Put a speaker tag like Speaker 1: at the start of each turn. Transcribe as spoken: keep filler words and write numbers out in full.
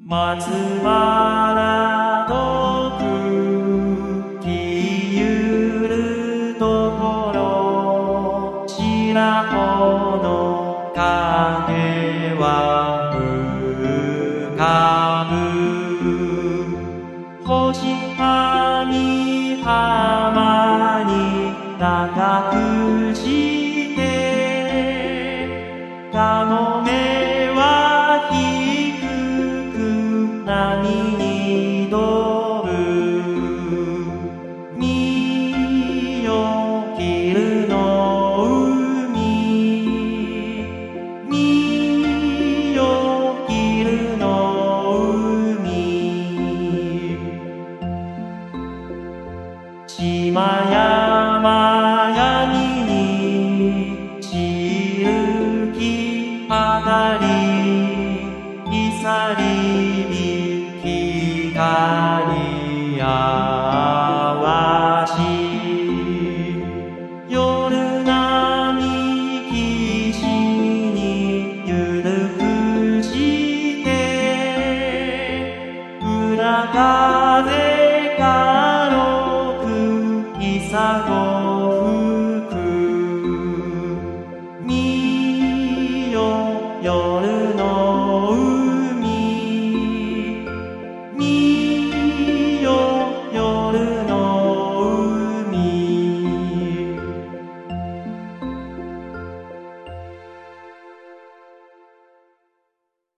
Speaker 1: 松原の茎ゆるところ、白穂の影は浮かぶ。星神浜に高くしてかもめは低く波に乗る。見よ昼の海、見よ昼の海。島山闇にしるきあがり、いさりび光あわし。夜波岸にゆるくして裏風軽くいさご